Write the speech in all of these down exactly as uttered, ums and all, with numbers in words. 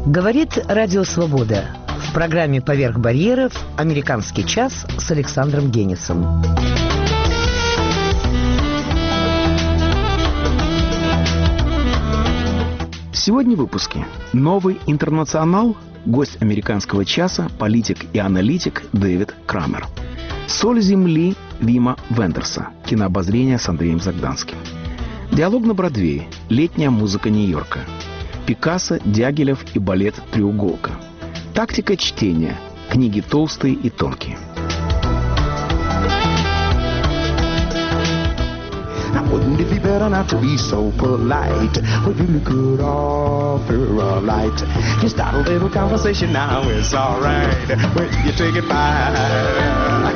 Говорит Радио Свобода. В программе «Поверх барьеров» «Американский час» с Александром Генисом. Сегодня в выпуске. Новый интернационал, гость «Американского часа», политик и аналитик Дэвид Крамер. «Соль земли» Вима Вендерса, кинообозрение с Андреем Загданским. Диалог на Бродвее, летняя музыка Нью-Йорка. Пикассо, Дягилев и балет «Треуголка». Тактика чтения, книги толстые и тонкие. Wouldn't it be better not to be so polite? We really could offer a light. You start a little conversation now, it's alright. When you take it back.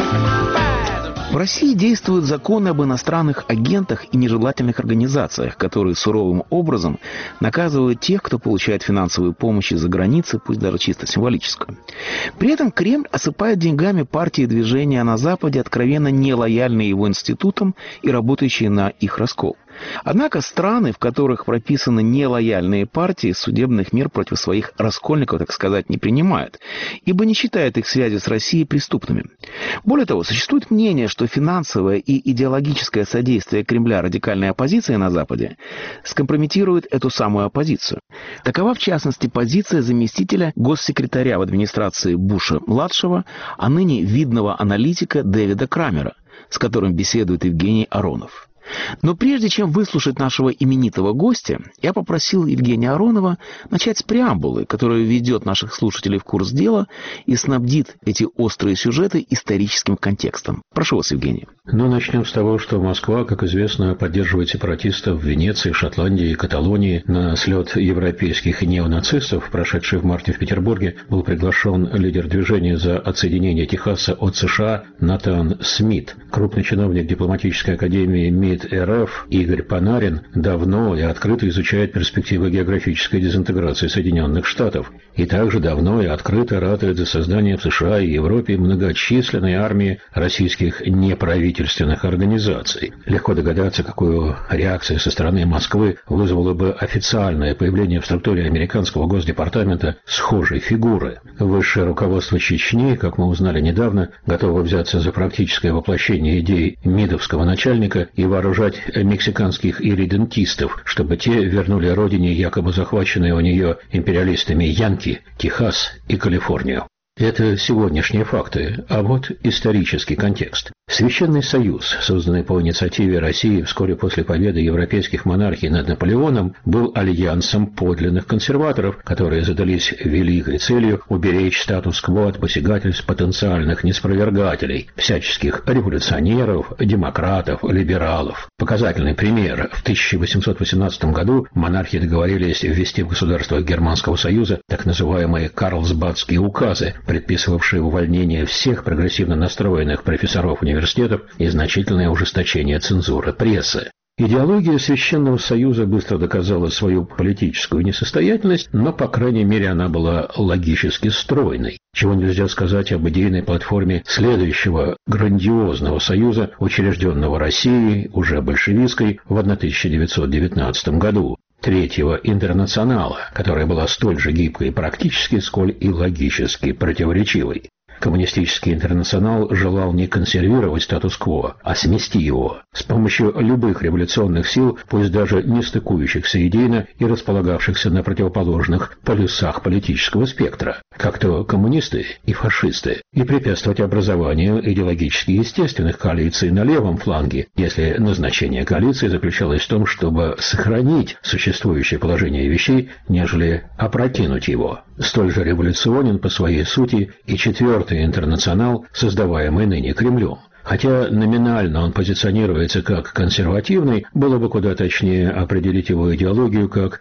В России действуют законы об иностранных агентах и нежелательных организациях, которые суровым образом наказывают тех, кто получает финансовую помощь из-за границы, пусть даже чисто символическую. При этом Кремль осыпает деньгами партии и движения на Западе, откровенно нелояльные его институтам и работающие на их раскол. Однако страны, в которых прописаны нелояльные партии, судебных мер против своих раскольников, так сказать, не принимают, ибо не считают их связи с Россией преступными. Более того, существует мнение, что финансовое и идеологическое содействие Кремля радикальной оппозиции на Западе скомпрометирует эту самую оппозицию. Такова, в частности, позиция заместителя госсекретаря в администрации Буша-младшего, а ныне видного аналитика Дэвида Крамера, с которым беседует Евгений Аронов. Но прежде чем выслушать нашего именитого гостя, я попросил Евгения Аронова начать с преамбулы, которая введет наших слушателей в курс дела и снабдит эти острые сюжеты историческим контекстом. Прошу вас, Евгений. Ну, начнем с того, что Москва, как известно, поддерживает сепаратистов в Венеции, Шотландии и Каталонии. На слет европейских неонацистов, прошедший в марте в Петербурге, был приглашен лидер движения за отсоединение Техаса от США Натан Смит. Крупный чиновник дипломатической академии МИД РФ Игорь Панарин давно и открыто изучает перспективы географической дезинтеграции Соединенных Штатов и также давно и открыто ратует за создание в США и Европе многочисленной армии российских неправительственных организаций. Легко догадаться, какую реакцию со стороны Москвы вызвало бы официальное появление в структуре американского Госдепартамента схожей фигуры. Высшее руководство Чечни, как мы узнали недавно, готово взяться за практическое воплощение идей МИДовского начальника и вооружать мексиканских ирредентистов, чтобы те вернули родине якобы захваченные у нее империалистами Янки, Техас и Калифорнию. Это сегодняшние факты, а вот исторический контекст. Священный Союз, созданный по инициативе России вскоре после победы европейских монархий над Наполеоном, был альянсом подлинных консерваторов, которые задались великой целью уберечь статус-кво от посягательств потенциальных неспровергателей, всяческих революционеров, демократов, либералов. Показательный пример. В тысяча восемьсот восемнадцатом году монархи договорились ввести в государствах Германского Союза так называемые Карлсбадские указы, предписывавшие увольнение всех прогрессивно настроенных профессоров университетов и значительное ужесточение цензуры прессы. Идеология Священного Союза быстро доказала свою политическую несостоятельность, но, по крайней мере, она была логически стройной. Чего нельзя сказать об идейной платформе следующего грандиозного союза, учрежденного Россией, уже большевистской, в тысяча девятьсот девятнадцатом году. Третьего интернационала, которая была столь же гибкой практически, сколь и логически противоречивой. Коммунистический интернационал желал не консервировать статус-кво, а смести его с помощью любых революционных сил, пусть даже не стыкующихся идейно и располагавшихся на противоположных полюсах политического спектра, как то коммунисты и фашисты, и препятствовать образованию идеологически естественных коалиций на левом фланге, если назначение коалиции заключалось в том, чтобы сохранить существующее положение вещей, нежели опрокинуть его. Столь же революционен по своей сути и четвертый интернационал, создаваемый ныне Кремлем. Хотя номинально он позиционируется как консервативный, было бы куда точнее определить его идеологию как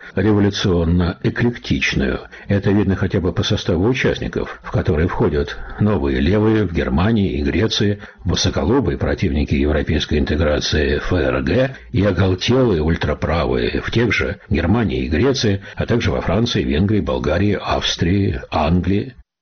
революционно-эклектичную. Это видно хотя бы по составу участников, в которые входят новые левые в Германии и Греции, высоколобые противники европейской интеграции ФРГ и оголтелые ультраправые в тех же Германии и Греции, а также во Франции, Венгрии, Болгарии, Австрии, Англии.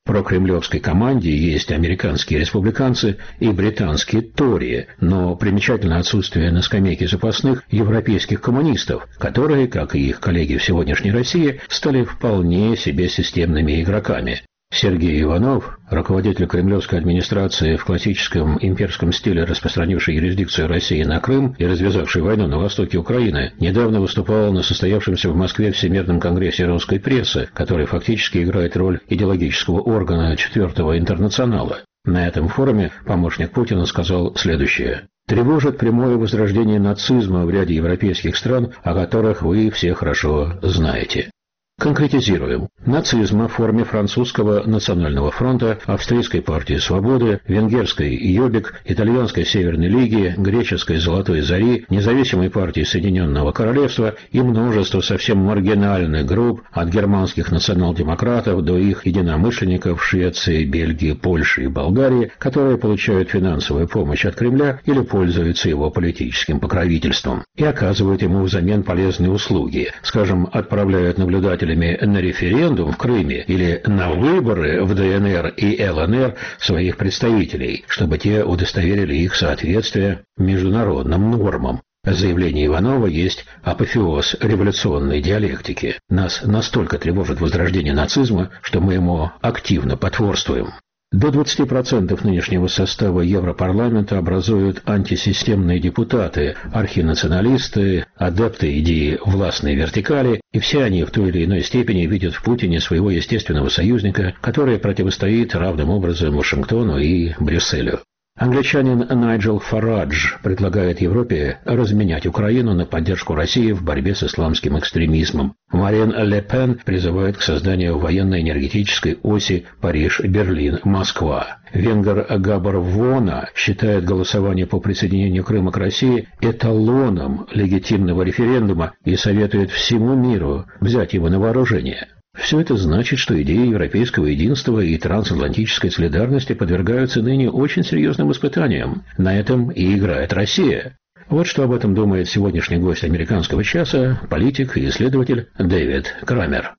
В прокремлевской команде есть американские республиканцы и британские тори, но примечательно отсутствие на скамейке запасных европейских коммунистов, которые, как и их коллеги в сегодняшней России, стали вполне себе системными игроками. Сергей Иванов, руководитель кремлевской администрации в классическом имперском стиле, распространивший юрисдикцию России на Крым и развязавший войну на востоке Украины, недавно выступал на состоявшемся в Москве Всемирном конгрессе русской прессы, который фактически играет роль идеологического органа Четвертого интернационала. На этом форуме помощник Путина сказал следующее. «Тревожит прямое возрождение нацизма в ряде европейских стран, о которых вы все хорошо знаете». Конкретизируем. Нацизм в форме французского национального фронта, австрийской партии свободы, венгерской Йобик, итальянской Северной лиги, греческой Золотой зари, независимой партии Соединенного Королевства и множество совсем маргинальных групп от германских национал-демократов до их единомышленников в Швеции, Бельгии, Польше и Болгарии, которые получают финансовую помощь от Кремля или пользуются его политическим покровительством и оказывают ему взамен полезные услуги, скажем, отправляют наблюдателей на референдум в Крыме или на выборы в ДНР и ЛНР своих представителей, чтобы те удостоверили их соответствие международным нормам. Заявление Иванова есть апофеоз революционной диалектики. Нас настолько тревожит возрождение нацизма, что мы ему активно потворствуем. До двадцати процентов нынешнего состава Европарламента образуют антисистемные депутаты, архинационалисты, адепты идеи властной вертикали, и все они в той или иной степени видят в Путине своего естественного союзника, который противостоит равным образом Вашингтону и Брюсселю. Англичанин Найджел Фарадж предлагает Европе разменять Украину на поддержку России в борьбе с исламским экстремизмом. Марин Ле Пен призывает к созданию военно-энергетической оси Париж-Берлин-Москва. Венгер Габор Вона считает голосование по присоединению Крыма к России эталоном легитимного референдума и советует всему миру взять его на вооружение. Все это значит, что идеи европейского единства и трансатлантической солидарности подвергаются ныне очень серьезным испытаниям. На этом и играет Россия. Вот что об этом думает сегодняшний гость американского часа, политик и исследователь Дэвид Крамер.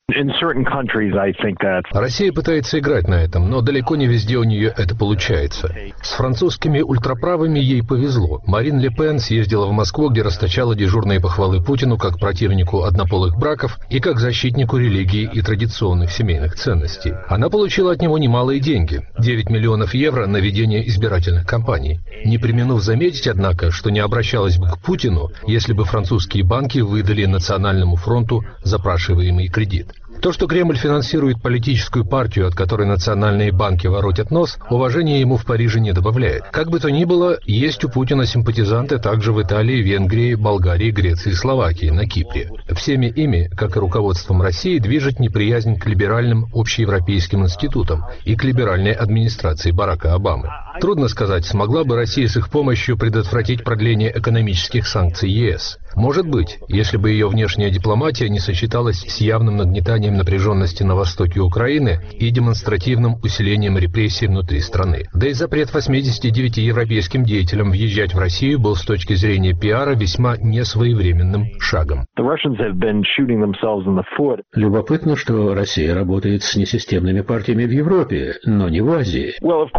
Россия пытается играть на этом, но далеко не везде у нее это получается. С французскими ультраправыми ей повезло. Марин Ле Пен съездила в Москву, где расточала дежурные похвалы Путину как противнику однополых браков и как защитнику религии и традиционных семейных ценностей. Она получила от него немалые деньги – девять миллионов евро на ведение избирательных кампаний. Не преминув заметить, однако, что не обращалась бы к Путину, если бы французские банки выдали Национальному фронту запрашиваемый кредит. То, что Кремль финансирует политическую партию, от которой национальные банки воротят нос, уважения ему в Париже не добавляет. Как бы то ни было, есть у Путина симпатизанты также в Италии, Венгрии, Болгарии, Греции и Словакии, на Кипре. Всеми ими, как и руководством России, движет неприязнь к либеральным общеевропейским институтам и к либеральной администрации Барака Обамы. Трудно сказать, смогла бы Россия с их помощью предотвратить продление экономических санкций ЕС. Может быть, если бы ее внешняя дипломатия не сочеталась с явным нагнетанием напряженности на востоке Украины и демонстративным усилением репрессий внутри страны. Да и запрет восьмидесяти девяти европейским деятелям въезжать в Россию был с точки зрения пиара весьма несвоевременным шагом. Любопытно, что Россия работает с несистемными партиями в Европе, но не в Азии.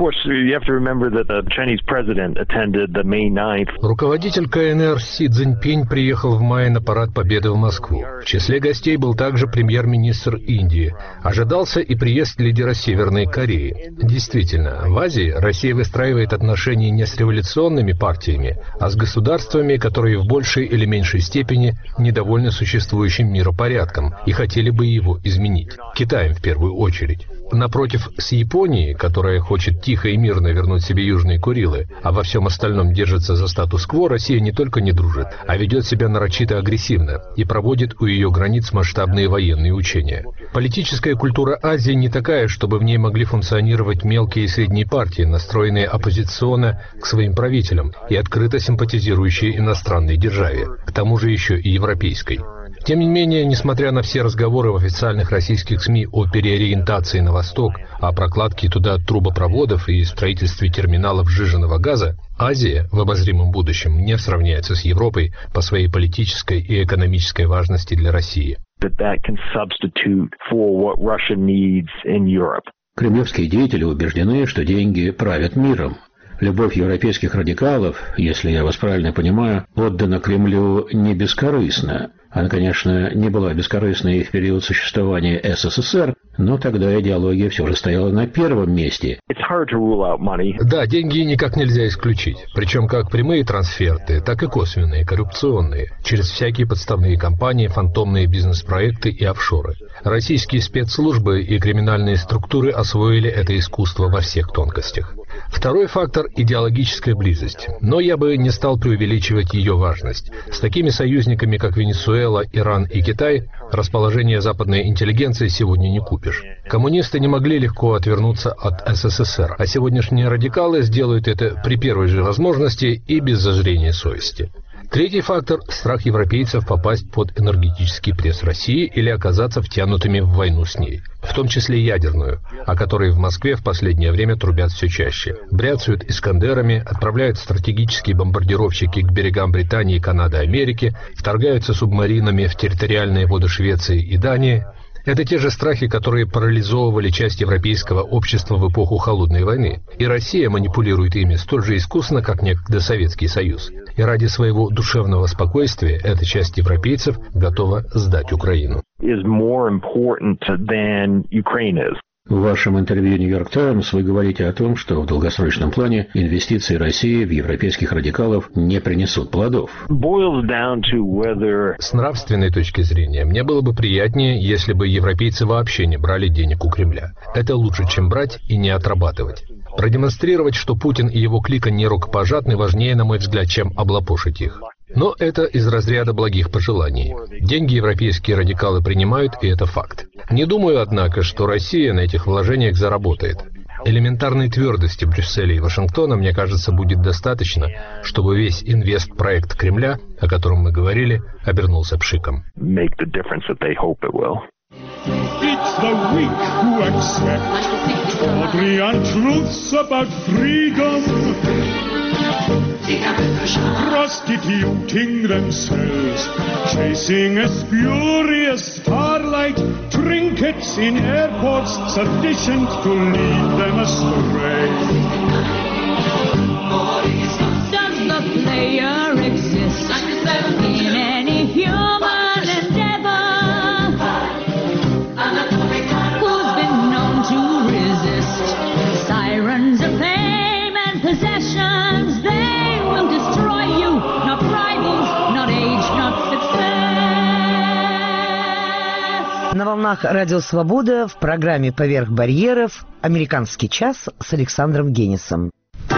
Руководитель КНР Си Цзиньпинь приехал в мае на парад Победы в Москву. В числе гостей был также премьер-министр Индии. Ожидался и приезд лидера Северной Кореи. Действительно, в Азии Россия выстраивает отношения не с революционными партиями, а с государствами, которые в большей или меньшей степени недовольны существующим миропорядком и хотели бы его изменить. Китаем в первую очередь. Напротив, с Японией, которая хочет тихо и мирно вернуть себе Южные Курилы, а во всем остальном держится за статус-кво, Россия не только не дружит, а ведет себя нарочито агрессивно и проводит у ее границ масштабные военные учения. Политическая культура Азии не такая, чтобы в ней могли функционировать мелкие и средние партии, настроенные оппозиционно к своим правителям и открыто симпатизирующие иностранной державе, к тому же еще и европейской. Тем не менее, несмотря на все разговоры в официальных российских СМИ о переориентации на восток, о прокладке туда трубопроводов и строительстве терминалов сжиженного газа, Азия в обозримом будущем не сравняется с Европой по своей политической и экономической важности для России. Кремлевские деятели убеждены, что деньги правят миром. Любовь европейских радикалов, если я вас правильно понимаю, отдана Кремлю не бескорыстно. Она, конечно, не была бескорыстной и в период существования СССР, но тогда идеология все же стояла на первом месте. Да, деньги никак нельзя исключить. Причем как прямые трансферты, так и косвенные, коррупционные, через всякие подставные компании, фантомные бизнес-проекты и офшоры. Российские спецслужбы и криминальные структуры освоили это искусство во всех тонкостях. Второй фактор – идеологическая близость. Но я бы не стал преувеличивать ее важность. С такими союзниками, как Венесуэла, Иран и Китай, расположение западной интеллигенции сегодня не купишь. Коммунисты не могли легко отвернуться от СССР, а сегодняшние радикалы сделают это при первой же возможности и без зазрения совести. Третий фактор – страх европейцев попасть под энергетический пресс России или оказаться втянутыми в войну с ней, в том числе ядерную, о которой в Москве в последнее время трубят все чаще. Бряцают «Искандерами», отправляют стратегические бомбардировщики к берегам Британии, Канады, Америки, вторгаются субмаринами в территориальные воды Швеции и Дании. Это те же страхи, которые парализовывали часть европейского общества в эпоху Холодной войны. И Россия манипулирует ими столь же искусно, как некогда Советский Союз. И ради своего душевного спокойствия эта часть европейцев готова сдать Украину. В вашем интервью «Нью-Йорк Таймс» вы говорите о том, что в долгосрочном плане инвестиции России в европейских радикалов не принесут плодов. С нравственной точки зрения, мне было бы приятнее, если бы европейцы вообще не брали денег у Кремля. Это лучше, чем брать и не отрабатывать. Продемонстрировать, что Путин и его клика не рукопожатны, важнее, на мой взгляд, чем облапошить их. Но это из разряда благих пожеланий. Деньги европейские радикалы принимают, и это факт. Не думаю, однако, что Россия на этих вложениях заработает. Элементарной твердости Брюсселя и Вашингтона, мне кажется, будет достаточно, чтобы весь инвестпроект Кремля, о котором мы говорили, обернулся пшиком. It's the weak who accept tawdry untruths about freedom, prostituting themselves, chasing a spurious starlight, trinkets in airports sufficient to lead them astray. Does the player exist in any human endeavor? Who's been known to resist sirens of fame and possessions? They will destroy you, not rivals, not age, not success. На волнах Радио Свобода в программе «Поверх барьеров» «Американский час» с Александром Генисом.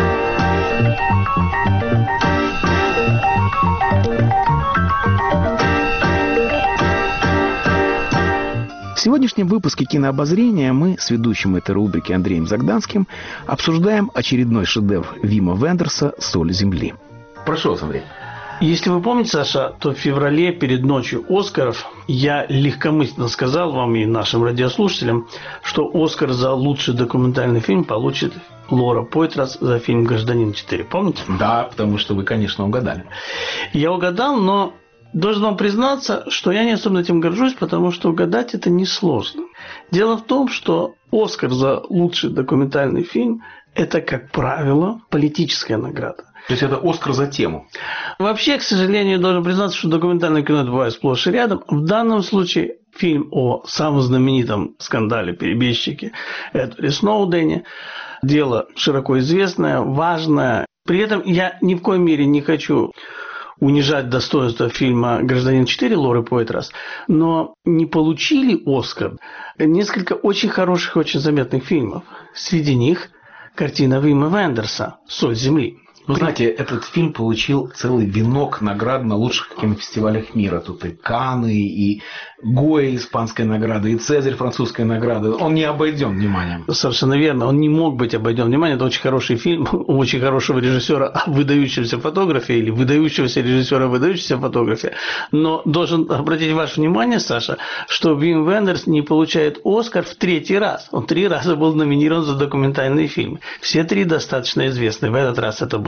В сегодняшнем выпуске «Кинообозрения» мы с ведущим этой рубрики Андреем Загданским обсуждаем очередной шедевр Вима Вендерса «Соль земли». Прошу вас, Андрей. Если вы помните, Саша, то в феврале перед ночью Оскаров я легкомысленно сказал вам и нашим радиослушателям, что Оскар за лучший документальный фильм получит Лора Пойтрас за фильм «Гражданин четыре». Помните? Да, потому что вы, конечно, угадали. Я угадал, но должен вам признаться, что я не особенно этим горжусь, потому что угадать это несложно. Дело в том, что Оскар за лучший документальный фильм – это, как правило, политическая награда. То есть это Оскар за тему? Вообще, к сожалению, должен признаться, что документальное кино бывает сплошь и рядом. В данном случае фильм о самом знаменитом скандале-перебежчике Эдварде Сноудене. Дело широко известное, важное. При этом я ни в коей мере не хочу унижать достоинство фильма «Гражданин четыре» Лоры Пойтрас, но не получили Оскар несколько очень хороших и очень заметных фильмов. Среди них картина Вима Вендерса «Соль земли». Вы знаете, этот фильм получил целый венок наград на лучших кинофестивалях мира. Тут и Канны, и Гоя испанская награда, и Цезарь французская награда. Он не обойден вниманием. Совершенно верно. Он не мог быть обойден вниманием. Это очень хороший фильм у очень хорошего режиссера о выдающемся фотографе или выдающегося режиссера о выдающемся фотографе. Но должен обратить ваше внимание, Саша, что Вим Вендерс не получает Оскар в третий раз. Он три раза был номинирован за документальные фильмы. Все три достаточно известны. В этот раз это был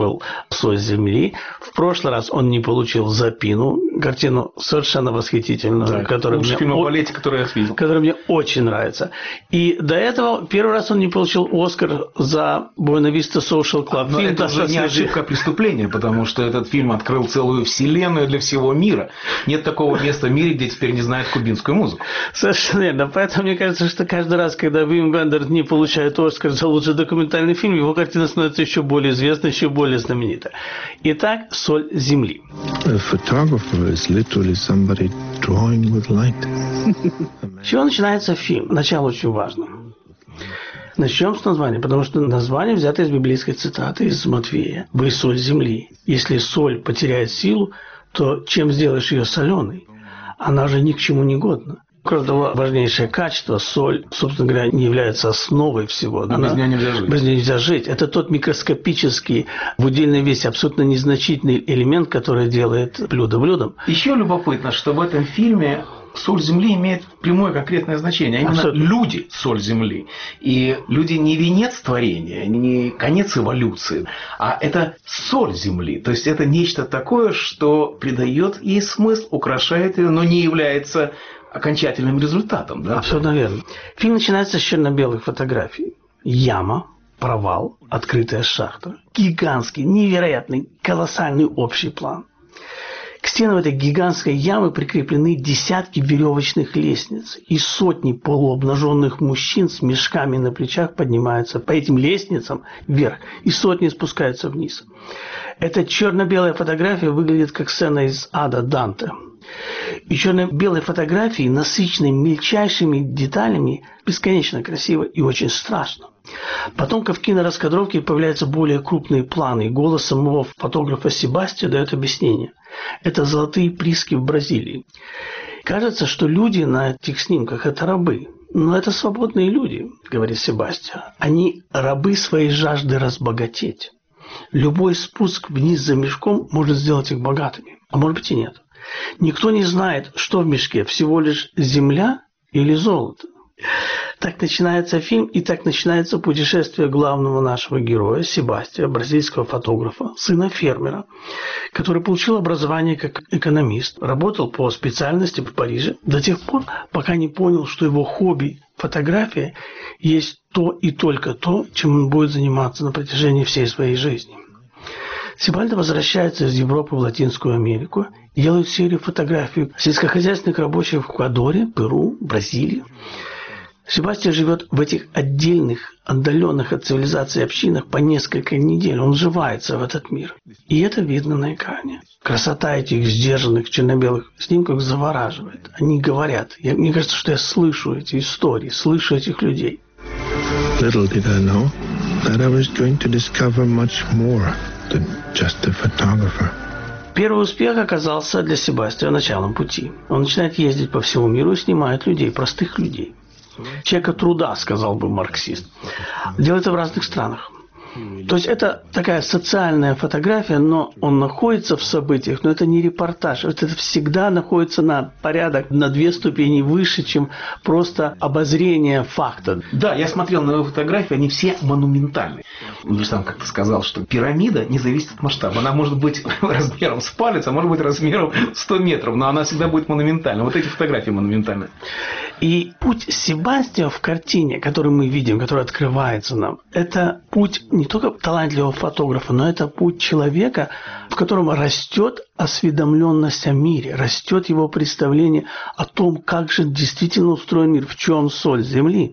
получил «Соль земли». В прошлый раз он не получил «За Пину», картину совершенно восхитительную, да, которая, мне, фильм о балете, который я видел. которая мне очень нравится. И до этого первый раз он не получил «Оскар» за «Буэна-Виста Social Club». Но фильм это уже не ошибка, а преступление, потому что этот фильм открыл целую вселенную для всего мира. Нет такого места в мире, где теперь не знают кубинскую музыку. Совершенно верно. Поэтому мне кажется, что каждый раз, когда Вим Вендерс не получает «Оскар» за лучший документальный фильм, его картина становится еще более известной, еще более знаменитой. Итак, «Соль земли». Is literally somebody drawing with light. С чего начинается фильм? Начало очень важно. Начнем с названия, потому что название взято из библейской цитаты из Матфея. «Вы соль земли. Если соль потеряет силу, то чем сделаешь ее соленой? Она же ни к чему не годна». Кроме того, важнейшее качество, соль, собственно говоря, не является основой всего. А без нее нельзя жить. Без нее нельзя жить. Это тот микроскопический, в удельной весе абсолютно незначительный элемент, который делает блюдо блюдом. Еще любопытно, что в этом фильме соль земли имеет прямое конкретное значение. А именно Абсолютно. Люди – соль земли. И люди не венец творения, не конец эволюции, а это соль земли. То есть это нечто такое, что придает ей смысл, украшает ее, но не является окончательным результатом. Да? Абсолютно верно. Фильм начинается с черно-белых фотографий. Яма, провал, открытая шахта. Гигантский, невероятный, колоссальный общий план. К стенам этой гигантской ямы прикреплены десятки веревочных лестниц, и сотни полуобнаженных мужчин с мешками на плечах поднимаются по этим лестницам вверх, и сотни спускаются вниз. Эта черно-белая фотография выглядит как сцена из «Ада» Данте. И черно-белые фотографии, насыщенные мельчайшими деталями, бесконечно красиво и очень страшно. Потом в кинораскадровке появляются более крупные планы, и голос самого фотографа Себастья дает объяснение. Это золотые прииски в Бразилии. Кажется, что люди на этих снимках – это рабы. Но это свободные люди, говорит Себастья. Они рабы своей жажды разбогатеть. Любой спуск вниз за мешком может сделать их богатыми. А может быть и нет. Никто не знает, что в мешке, всего лишь земля или золото. Так начинается фильм, и так начинается путешествие главного нашего героя, Себастья, бразильского фотографа, сына фермера, который получил образование как экономист, работал по специальности в Париже до тех пор, пока не понял, что его хобби – фотография – есть то и только то, чем он будет заниматься на протяжении всей своей жизни. Себальдо возвращается из Европы в Латинскую Америку и делает серию фотографий сельскохозяйственных рабочих в Эквадоре, Перу, Бразилии. Себастьян живет в этих отдельных, отдаленных от цивилизации общинах по несколько недель. Он вживается в этот мир. И это видно на экране. Красота этих сдержанных черно-белых снимков завораживает. Они говорят. Я, мне кажется, что я слышу эти истории, слышу этих людей. Little did I know that I was going to discover much more than just a photographer. Первый успех оказался для Себастьяна началом пути. Он начинает ездить по всему миру и снимает людей, простых людей. Человека труда, сказал бы марксист. Делает это в разных странах. То есть это такая социальная фотография, но он находится в событиях, но это не репортаж. Это всегда находится на порядок, на две ступени выше, чем просто обозрение факта. Да, я смотрел на его фотографии, они все монументальные. Я сам как-то сказал, что пирамида не зависит от масштаба. Она может быть размером с палец, а может быть размером сто метров, но она всегда будет монументальной. Вот эти фотографии монументальные. И путь Себастьяна в картине, которую мы видим, который открывается нам, это путь не только талантливого фотографа, но это путь человека, в котором растет осведомленность о мире, растет его представление о том, как же действительно устроен мир, в чем соль земли.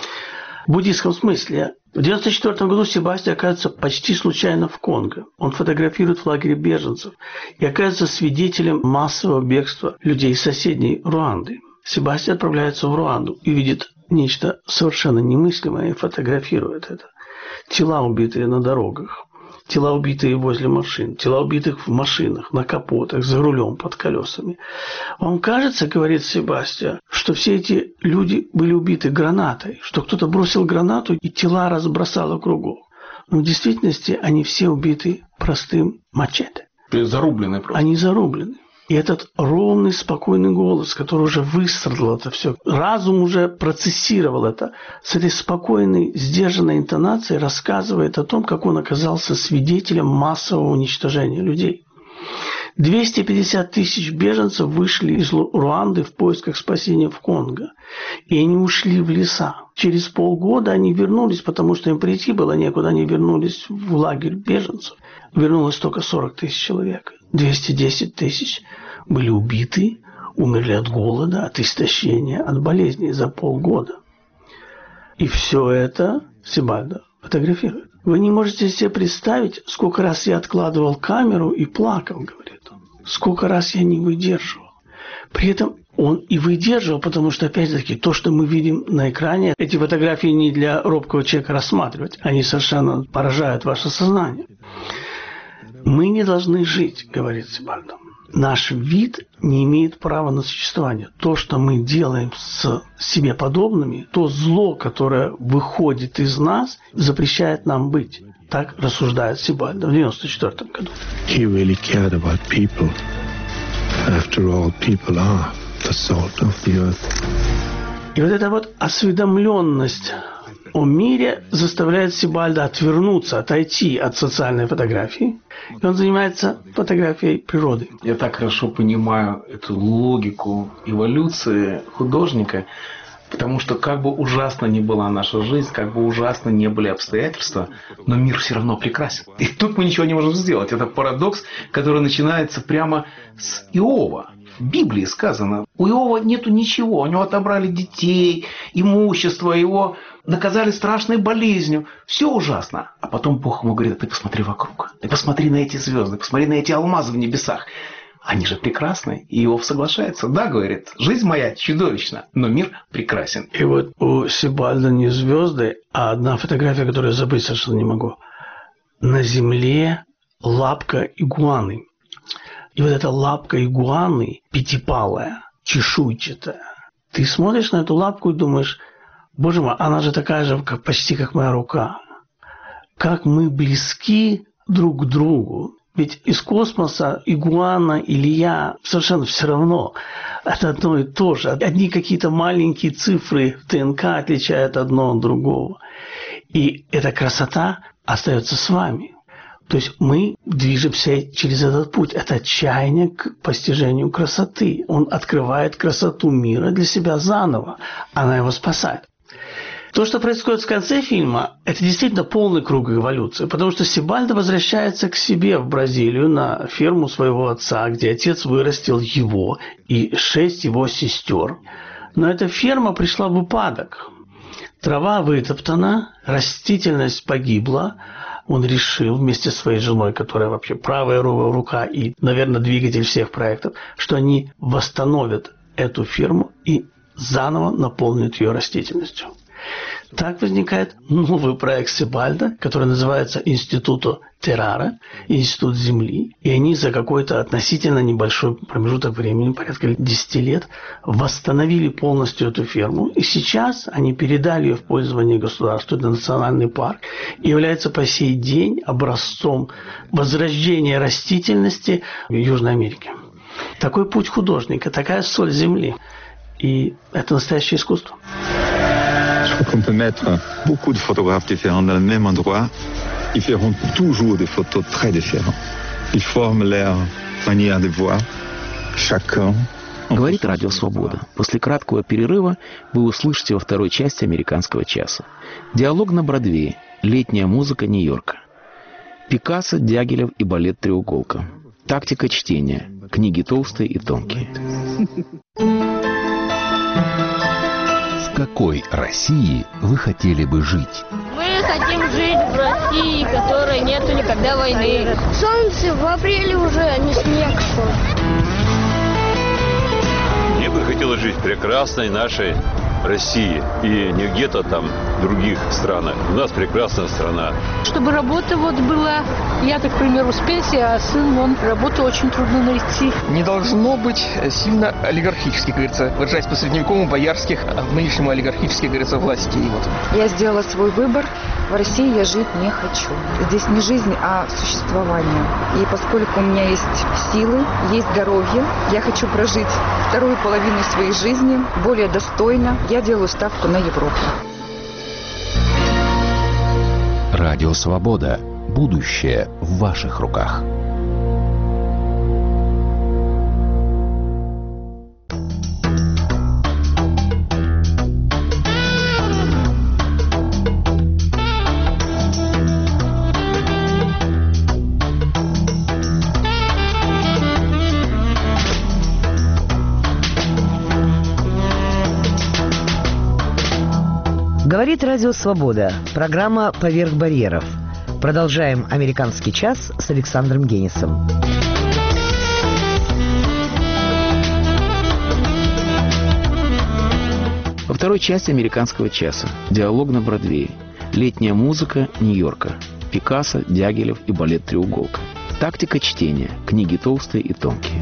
В буддийском смысле. В девяносто четвёртом году Себастьян оказывается почти случайно в Конго. Он фотографирует в лагере беженцев и оказывается свидетелем массового бегства людей из соседней Руанды. Себастьян отправляется в Руанду и видит нечто совершенно немыслимое и фотографирует это. Тела, убитые на дорогах, тела, убитые возле машин, тела, убитых в машинах, на капотах, за рулем, под колесами. Вам кажется, говорит Себастьян, что все эти люди были убиты гранатой, что кто-то бросил гранату и тела разбросало кругом. Но в действительности они все убиты простым мачете. Зарублены просто. Они зарублены. И этот ровный, спокойный голос, который уже выстрадал это все, разум уже процессировал это, с этой спокойной, сдержанной интонацией рассказывает о том, как он оказался свидетелем массового уничтожения людей. двести пятьдесят тысяч беженцев вышли из Руанды в поисках спасения в Конго. И они ушли в леса. Через полгода они вернулись, потому что им прийти было некуда. Они вернулись в лагерь беженцев. Вернулось только сорок тысяч человек. двести десять тысяч были убиты, умерли от голода, от истощения, от болезней за полгода. И все это Себальдо фотографирует. Вы не можете себе представить, сколько раз я откладывал камеру и плакал, говорит он. Сколько раз я не выдерживал. При этом он и выдерживал, потому что, опять-таки, то, что мы видим на экране, эти фотографии не для робкого человека рассматривать. Они совершенно поражают ваше сознание. Мы не должны жить, говорит Себальдо. Наш вид не имеет права на существование. То, что мы делаем с себе подобными, то зло, которое выходит из нас, запрещает нам быть. Так рассуждает Себальдо в девяносто четвёртом году. He really cared about people. After all, people are the salt of the earth. И вот эта вот осведомленность о мире заставляет Себальдо отвернуться, отойти от социальной фотографии. И он занимается фотографией природы. Я так хорошо понимаю эту логику эволюции художника, потому что как бы ужасно ни была наша жизнь, как бы ужасно ни были обстоятельства, но мир все равно прекрасен. И тут мы ничего не можем сделать. Это парадокс, который начинается прямо с Иова. В Библии сказано, у Иова нету ничего, у него отобрали детей, имущество, его наказали страшной болезнью. Все ужасно. А потом Бог ему говорит, ты посмотри вокруг, ты посмотри на эти звезды, посмотри на эти алмазы в небесах. Они же прекрасны. И Иов соглашается. Да, говорит, жизнь моя чудовищна, но мир прекрасен. И вот у Себальдо не звезды, а одна фотография, которую я забыть совершенно не могу. На земле лапка игуаны. И вот эта лапка игуаны пятипалая, чешуйчатая. Ты смотришь на эту лапку и думаешь, боже мой, она же такая же, как, почти как моя рука. Как мы близки друг к другу. Ведь из космоса игуана или я совершенно все равно. Это одно и то же. Одни какие-то маленькие цифры в ДНК отличают одно от другого. И эта красота остается с вами. То есть мы движемся через этот путь. Это отчаяние к постижению красоты. Он открывает красоту мира для себя заново. Она его спасает. То, что происходит в конце фильма, это действительно полный круг эволюции, потому что Себальдо возвращается к себе в Бразилию на ферму своего отца, где отец вырастил его и шесть его сестер. Но эта ферма пришла в упадок. Трава вытоптана, растительность погибла. Он решил вместе со своей женой, которая вообще правая рука и, наверное, двигатель всех проектов, что они восстановят эту ферму и заново наполнят ее растительностью. Так возникает новый проект Себальдо, который называется Институто Террара, Институт Земли. И они за какой-то относительно небольшой промежуток времени, порядка десяти лет, восстановили полностью эту ферму. И сейчас они передали ее в пользование государству, это национальный парк, и является по сей день образцом возрождения растительности в Южной Америке. Такой путь художника, такая соль земли. И это настоящее искусство. Je crois qu'on peut mettre beaucoup de photographes différents dans le même endroit. Ils feront toujours des photos très différentes. Ils forment leur manière de voir. Chacun. Говорит Радио Свобода. После краткого перерыва вы услышите во второй части «Американского часа». Диалог на Бродвее. Летняя музыка Нью-Йорка. Пикассо, Дягилев и балет «Треуголка». Тактика чтения. Книги толстые и тонкие. В какой России вы хотели бы жить? Мы хотим жить в России, в которой нету никогда войны. Солнце в апреле уже, а не снег, что ли. Мне бы хотелось жить в прекрасной нашей России и не где-то там в других странах. У нас прекрасная страна. Чтобы работа вот была, я, так, к примеру, с пенсии, а сын, он работу очень трудно найти. Не должно быть сильно олигархически, как говорится, выражаясь по средневековому, боярских, а в нынешнему олигархически, как говорится, властей. Вот. Я сделала свой выбор. В России я жить не хочу. Здесь не жизнь, а существование. И поскольку у меня есть силы, есть здоровье, я хочу прожить вторую половину своей жизни более достойно. Я делаю ставку на Европу. Радио Свобода. Будущее в ваших руках. Говорит Радио Свобода. Программа «Поверх барьеров». Продолжаем «Американский час» с Александром Генисом. Во второй части «Американского часа» диалог на Бродвее. Летняя музыка Нью-Йорка. Пикассо, Дягилев и балет «Треуголка». Тактика чтения. Книги толстые и тонкие.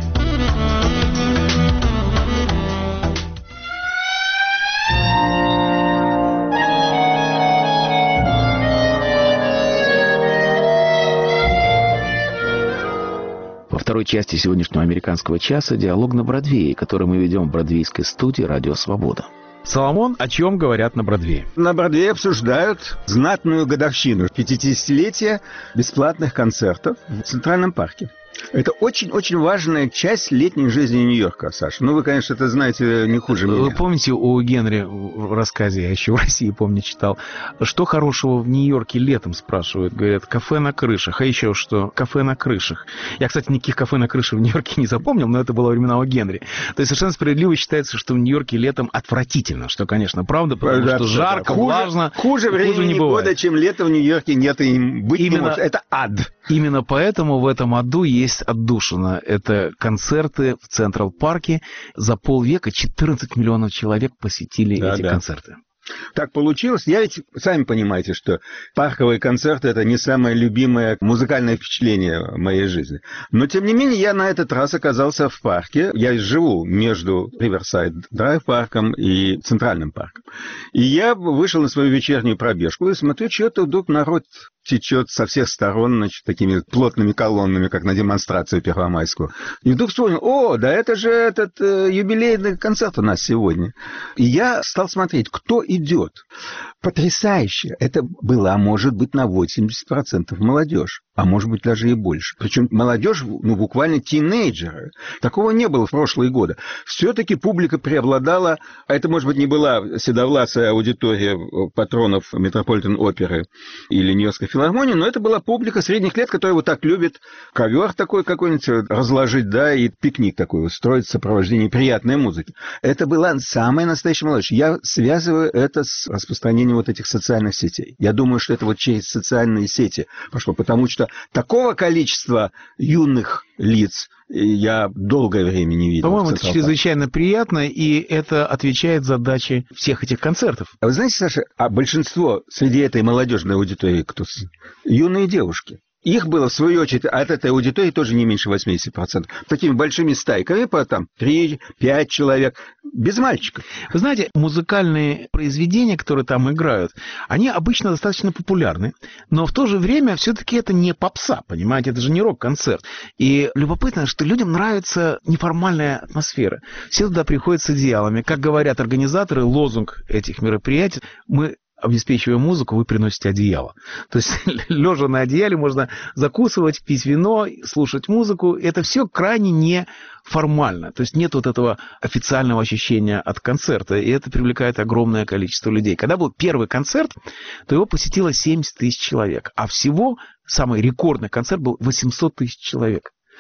Во второй части сегодняшнего «Американского часа» диалог на Бродвее, который мы ведем в бродвейской студии «Радио Свобода». Соломон, о чем говорят на Бродвее? На Бродвее обсуждают знатную годовщину пятидесятилетия бесплатных концертов в Центральном парке. Это очень-очень важная часть летней жизни Нью-Йорка, Саша. Ну, вы, конечно, это знаете не хуже меня. Вы помните у Генри в рассказе, я еще в России, помню, читал, что хорошего в Нью-Йорке летом, спрашивают, говорят, кафе на крышах, а еще что, кафе на крышах. Я, кстати, никаких кафе на крышах в Нью-Йорке не запомнил, но это было времена у Генри. То есть совершенно справедливо считается, что в Нью-Йорке летом отвратительно, что, конечно, правда, потому да, что жарко, хуже, влажно. Хуже времени года, чем лето в Нью-Йорке, нет и быть именно, не может. Это ад. Именно поэтому в этом аду есть отдушина. Это концерты в Централ-парке. За полвека четырнадцать миллионов человек посетили да, эти да. концерты. Так получилось. Я ведь, сами понимаете, что парковые концерты – это не самое любимое музыкальное впечатление в моей жизни. Но, тем не менее, я на этот раз оказался в парке. Я живу между Риверсайд Драйв парком и Центральным парком. И я вышел на свою вечернюю пробежку и смотрю, что-то вдруг народ течет со всех сторон, значит, такими плотными колоннами, как на демонстрацию Первомайскую. И вдруг вспомнил, о, да это же этот э, юбилейный концерт у нас сегодня. И я стал смотреть, кто идет. Потрясающе. Это была, может быть, на восемьдесят процентов молодежь. А может быть, даже и больше. Причем молодежь, ну, буквально тинейджеры. Такого не было в прошлые годы. Все-таки публика преобладала, а это, может быть, не была седовласая аудитория патронов Метрополитен-оперы или Нью-Йоркской филармонии, но это была публика средних лет, которая вот так любит ковер такой какой-нибудь разложить, да, и пикник такой устроить в сопровождении приятной музыки. Это была самая настоящая молодежь. Я связываю это с распространением вот этих социальных сетей. Я думаю, что это вот через социальные сети пошло, потому что такого количества юных лиц я долгое время не видел. По-моему, это чрезвычайно приятно, и это отвечает задаче всех этих концертов. А вы знаете, Саша, а большинство среди этой молодежной аудитории кто? Юные девушки. Их было, в свою очередь, от этой аудитории тоже не меньше восемьдесят процентов. Такими большими стайками, по там три-пять человек, без мальчиков. Вы знаете, музыкальные произведения, которые там играют, они обычно достаточно популярны, но в то же время все-таки это не попса, понимаете, это же не рок-концерт. И любопытно, что людям нравится неформальная атмосфера. Все туда приходят с идеалами. Как говорят организаторы, лозунг этих мероприятий – мы обеспечивая музыку, вы приносите одеяло. То есть, лежа на одеяле, можно закусывать, пить вино, слушать музыку. Это все крайне неформально. То есть, нет вот этого официального ощущения от концерта. И это привлекает огромное количество людей. Когда был первый концерт, то его посетило семьдесят тысяч человек. А всего самый рекордный концерт был восемьсот тысяч человек.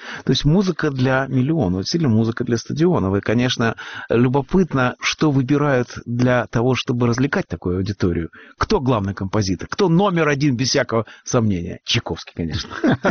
То есть музыка для миллиона, действительно музыка для стадионов. И, конечно, любопытно, что выбирают для того, чтобы развлекать такую аудиторию. Кто главный композитор? Кто номер один, без всякого сомнения? Чайковский, конечно.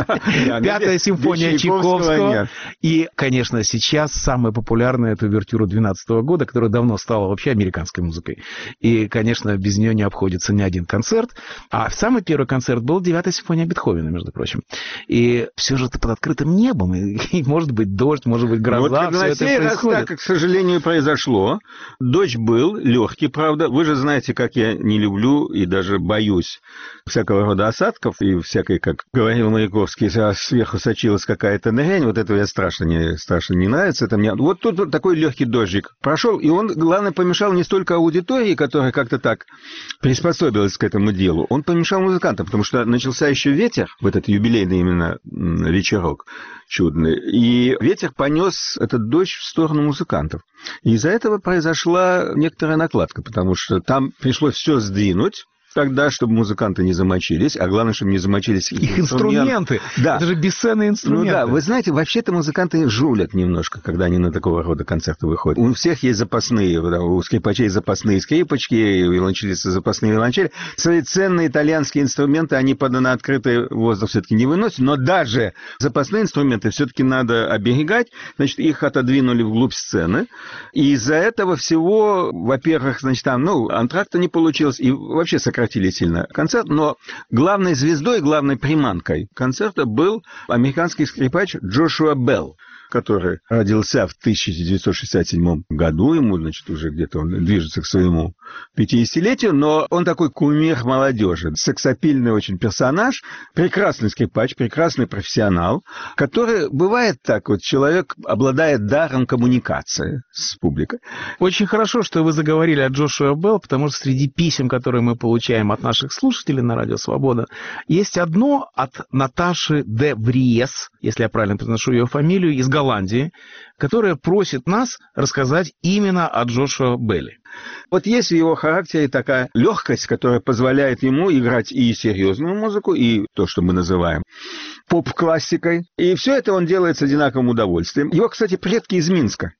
Пятая симфония Чайковского. И, конечно, сейчас самая популярная — это увертюра двенадцатого года, которая давно стала вообще американской музыкой. И, конечно, без нее не обходится ни один концерт. А самый первый концерт был девятая симфония Бетховена, между прочим. И все же это под открытым небом. И, и может быть дождь, может быть гроза. Вот на сей раз так, к сожалению, произошло. Дождь был, легкий, правда. Вы же знаете, как я не люблю и даже боюсь всякого рода осадков и всякой, как говорил Маяковский, сверху сочилась какая-то дрянь. Вот этого я страшно не, страшно не нравится. Это мне... Вот тут вот такой легкий дождик прошел, и он, главное, помешал не столько аудитории, которая как-то так приспособилась к этому делу, он помешал музыкантам, потому что начался еще ветер, в этот юбилейный именно вечерок чудный, и ветер понес этот дождь в сторону музыкантов. И из-за этого произошла некоторая накладка, потому что там пришлось все сдвинуть тогда, чтобы музыканты не замочились, а главное, чтобы не замочились их, их инструменты. Да. Это же бесценные инструменты. Ну да, вы знаете, вообще-то музыканты жулят немножко, когда они на такого рода концерты выходят. У всех есть запасные, у скрипачей запасные скрипочки, у виолончелистов запасные виолончели. Свои ценные итальянские инструменты они под на открытый воздух все-таки не выносят, но даже запасные инструменты все-таки надо оберегать. Значит, их отодвинули вглубь сцены. И из-за этого всего, во-первых, значит, там, ну, антракта не получилось, и вообще сократили сильно концерт, но главной звездой, главной приманкой концерта был американский скрипач Джошуа Белл, который родился в тысяча девятьсот шестьдесят седьмом году, ему, значит, уже где-то он движется к своему пятидесятилетию, но он такой кумир молодежи, сексапильный очень персонаж, прекрасный скрипач, прекрасный профессионал, который, бывает так, вот человек обладает даром коммуникации с публикой. Очень хорошо, что вы заговорили о Джошуа Белл, потому что среди писем, которые мы получаем от наших слушателей на Радио Свобода, есть одно от Наташи де Вриес, если я правильно произношу ее фамилию, из Голландии, которая просит нас рассказать именно о Джошуа Белле. Вот есть в его характере такая легкость, которая позволяет ему играть и серьезную музыку, и то, что мы называем поп-классикой. И все это он делает с одинаковым удовольствием. Его, кстати, предки из Минска.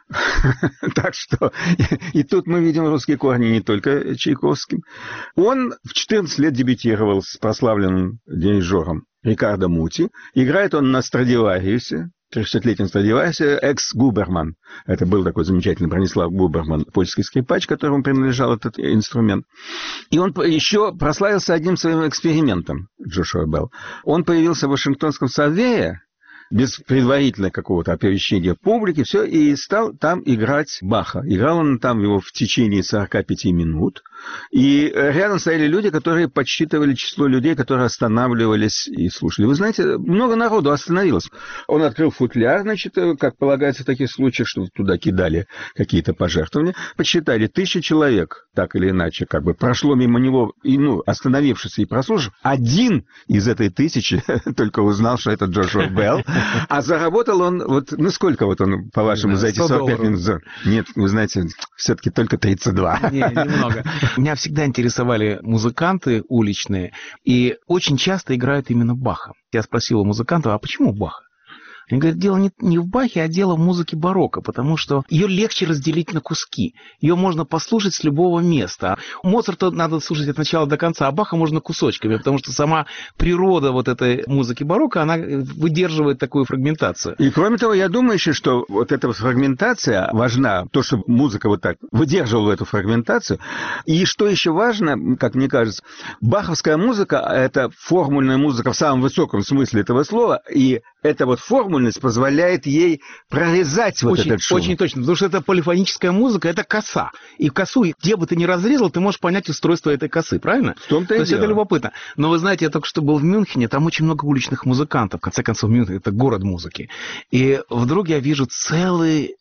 Так что и тут мы видим русские корни не только Чайковским. Он в четырнадцать лет дебютировал с прославленным дирижером Рикардо Мути. Играет он на Страдивариусе, трехсотлетнем Страдивариусе, экс-Губерман. Это был такой замечательный Бронислав Губерман, польский скрипач, которому принадлежал этот инструмент. И он еще прославился одним своим экспериментом, Джошуа Белл. Он появился в Вашингтонском совее без предварительного какого-то оповещения публики, все, и стал там играть Баха. Играл он там его в течение сорока пяти минут. И рядом стояли люди, которые подсчитывали число людей, которые останавливались и слушали. Вы знаете, много народу остановилось. Он открыл футляр, значит, как полагается в таких случаях, что туда кидали какие-то пожертвования. Подсчитали тысячи человек, так или иначе, как бы прошло мимо него, и, ну, остановившись и прослушав. Один из этой тысячи только узнал, что это Джошуа Белл. А заработал он, вот, ну, сколько вот он, по-вашему, за эти сорок пять минут? Нет, вы знаете, все-таки только тридцать два. Не, немного. Меня всегда интересовали музыканты уличные, и очень часто играют именно Баха. Я спросил у музыкантов, а почему Баха? Они говорят, дело не, не в Бахе, а дело в музыке барокко, потому что ее легче разделить на куски. Ее можно послушать с любого места. Моцарта надо слушать от начала до конца, а Баха можно кусочками, потому что сама природа вот этой музыки барокко, она выдерживает такую фрагментацию. И кроме того, я думаю еще, что вот эта фрагментация важна, то, что музыка вот так выдерживала эту фрагментацию. И что еще важно, как мне кажется, баховская музыка – это формульная музыка в самом высоком смысле этого слова, и эта вот формульность позволяет ей прорезать вот очень, этот шум. Очень точно, потому что это полифоническая музыка, это коса. И косу, где бы ты ни разрезал, ты можешь понять устройство этой косы, правильно? В том-то и То есть дело. Это любопытно. Но вы знаете, я только что был в Мюнхене, там очень много уличных музыкантов. В конце концов, Мюнхен – это город музыки. И вдруг я вижу целый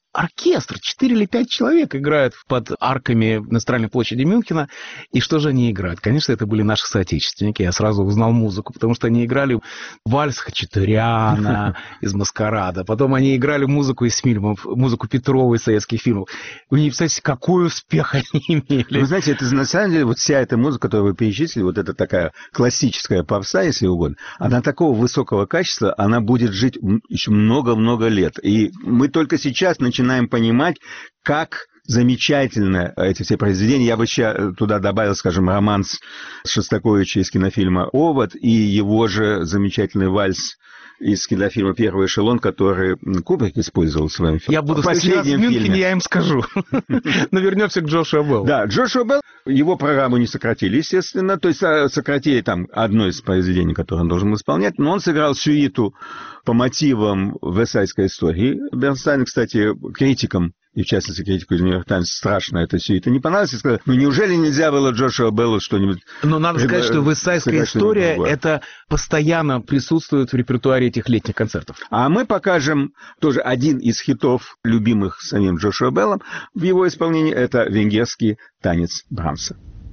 оркестр, четыре или пять человек играют под арками на центральной площади Мюнхена. И что же они играют? Конечно, это были наши соотечественники. Я сразу узнал музыку, потому что они играли вальс Хачатуряна из «Маскарада». Потом они играли музыку из фильмов, музыку Петрова из советских фильмов. Вы не представляете, какой успех они имели. Вы знаете, это на самом деле, вот вся эта музыка, которую вы перечислили, вот это такая классическая попса, если угодно, она такого высокого качества, она будет жить еще много-много лет. И мы только сейчас начинаем начинаем понимать, как замечательно эти все произведения. Я бы еще туда добавил, скажем, романс Шостаковича из кинофильма «Овод» и его же замечательный вальс из кинофильма «Первый эшелон», который Кубрик использовал в своем фильме. Я буду в последнем фильме. В Мюнхене, я им скажу. Но вернемся к Джошуа Беллу. Да, Джошуа Белл, его программу не сократили, естественно. То есть сократили там одно из произведений, которое он должен исполнять. Но он сыграл сюиту по мотивам «Версальской истории». Бернстайн, кстати, критикам, и в частности критику из «Нью-Йорк Таймс», страшно это сюита не понравилось. И сказал, ну неужели нельзя было Джошуа Беллу что-нибудь... Но надо сказать, что «Версальская история» это постоянно присутствует в репертуаре этих летних концертов. А мы покажем тоже один из хитов, любимых самим Джошуа Беллом, в его исполнении. Это венгерский танец Брамса.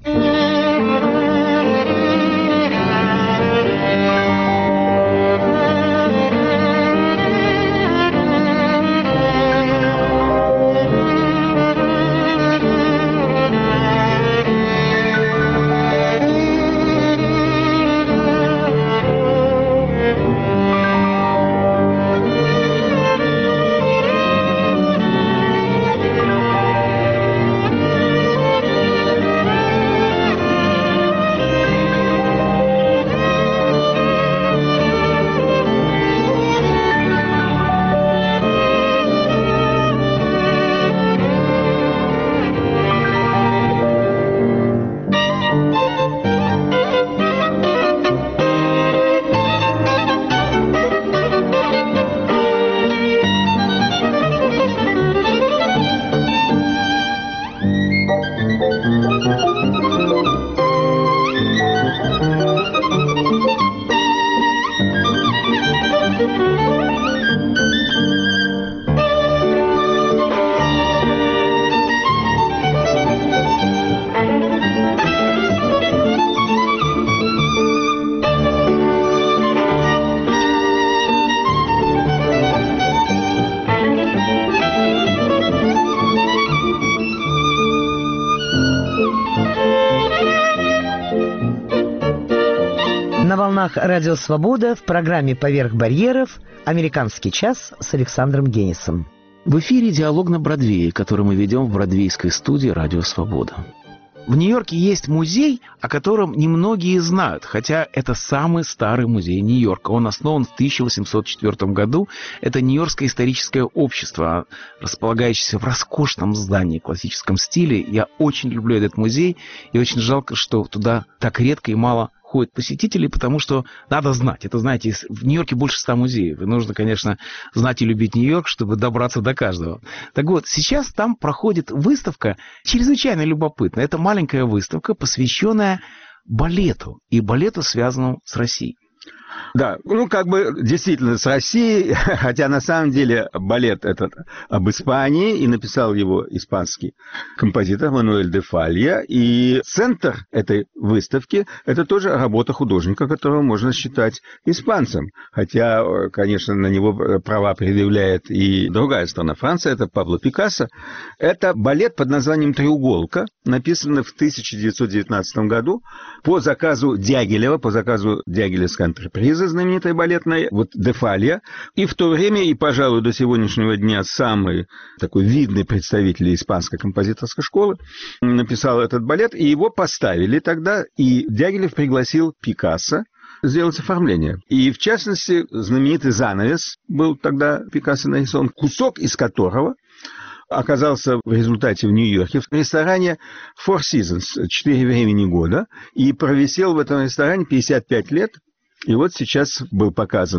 На волнах «Радио Свобода» в программе «Поверх барьеров» «Американский час» с Александром Генисом. В эфире «Диалог на Бродвее», который мы ведем в бродвейской студии «Радио Свобода». В Нью-Йорке есть музей, о котором немногие знают, хотя это самый старый музей Нью-Йорка. Он основан в тысяча восемьсот четвёртом году. Это Нью-Йоркское историческое общество, располагающееся в роскошном здании в классическом стиле. Я очень люблю этот музей, и очень жалко, что туда так редко и мало ходят посетителей, потому что надо знать. Это, знаете, в Нью-Йорке больше ста музеев. И нужно, конечно, знать и любить Нью-Йорк, чтобы добраться до каждого. Так вот, сейчас там проходит выставка чрезвычайно любопытная. Это маленькая выставка, посвященная балету. И балету, связанному с Россией. Да, ну как бы действительно с Россией, хотя на самом деле балет этот об Испании, и написал его испанский композитор Мануэль де Фалья, и центр этой выставки – это тоже работа художника, которого можно считать испанцем, хотя, конечно, на него права предъявляет и другая страна, Франция, это Пабло Пикассо. Это балет под названием «Треуголка», написанный в тысяча девятьсот девятнадцатом году по заказу Дягилева, по заказу Дягилевской антрепризы, знаменитой балетной, вот де Фалья, и в то время, и, пожалуй, до сегодняшнего дня самый такой видный представитель испанской композиторской школы написал этот балет, и его поставили тогда, и Дягилев пригласил Пикассо сделать оформление. И, в частности, знаменитый занавес был тогда Пикассо нарисован, кусок из которого оказался в результате в Нью-Йорке в ресторане Four Seasons, четыре времени года, и провисел в этом ресторане пятьдесят пять лет. И вот сейчас был показан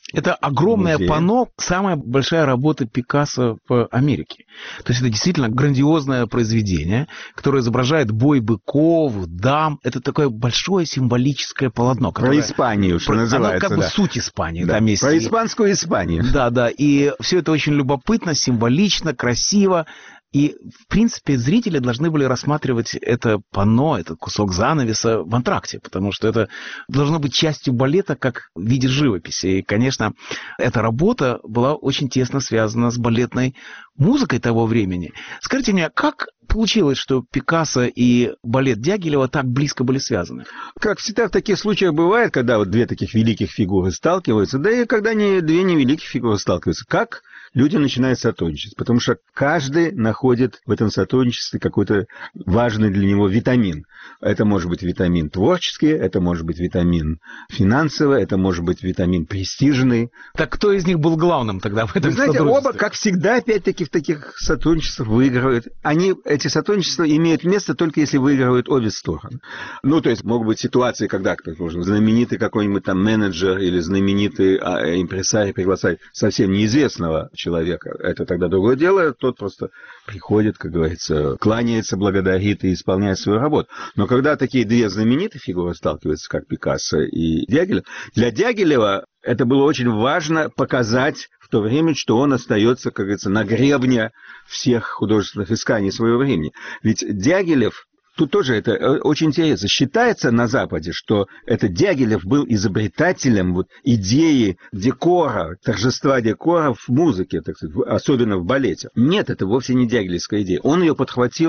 Это огромное музее. панно, самая большая работа Пикассо в Америке. То есть это действительно грандиозное произведение, которое изображает бой быков, дам. Это такое большое символическое полотно. Про которое... Испанию, что Про... называется. Оно как да. бы суть Испании. Да. Там есть... Про испанскую Испанию. Да, да. И все это очень любопытно, символично, красиво. И, в принципе, зрители должны были рассматривать это панно, этот кусок занавеса в антракте, потому что это должно быть частью балета как в виде живописи. И, конечно, эта работа была очень тесно связана с балетной музыкой того времени. Скажите мне, как получилось, что Пикассо и балет Дягилева так близко были связаны? Как всегда в таких случаях бывает, когда вот две таких великих фигуры сталкиваются, да и когда не, две невеликих фигуры сталкиваются, как люди начинают сотрудничать, потому что каждый находит в этом сотрудничестве какой-то важный для него витамин. Это может быть витамин творческий, это может быть витамин финансовый, это может быть витамин престижный. Так кто из них был главным тогда в этом Вы знаете, сотрудничестве? оба, как всегда, опять-таки в таких сотрудничествах выигрывают. Они, эти сотрудничества имеют место только если выигрывают обе стороны. Ну, то есть могут быть ситуации, когда нужно знаменитый какой-нибудь там менеджер или знаменитый импресарий приглашать совсем неизвестного человека. Это тогда другое дело. Тот просто приходит, как говорится, кланяется, благодарит и исполняет свою работу. Но когда такие две знаменитые фигуры сталкиваются, как Пикассо и Дягилев, для Дягилева это было очень важно показать в то время, что он остается, как говорится, на гребне всех художественных исканий своего времени. Ведь Дягилев, тут тоже это очень интересно, считается на Западе, что это Дягилев был изобретателем вот идеи декора, торжества декора в музыке, так сказать, особенно в балете. Нет, это вовсе не дягилевская идея. Он ее подхватил